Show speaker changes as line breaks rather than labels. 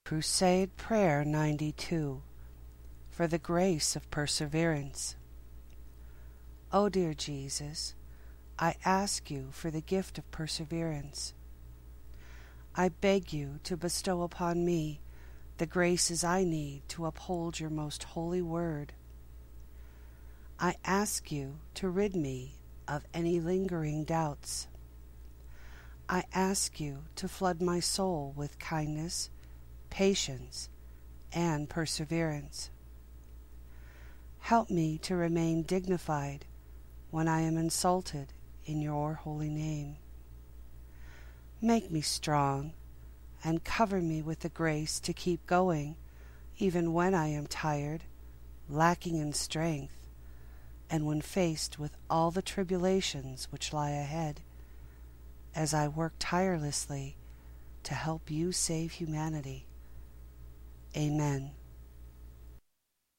Crusade Prayer 92 for the grace of perseverance. O dear Jesus, I ask you for the gift of perseverance. I beg you to bestow upon me the graces I need to uphold your most holy word. I ask you to rid me of any lingering doubts. I ask you to flood my soul with kindness, patience, and perseverance. Help me to remain dignified when I am insulted in your holy name. Make me strong and cover me with the grace to keep going even when I am tired, lacking in strength, and when faced with all the tribulations which lie ahead, as I work tirelessly to help you save humanity. Amen.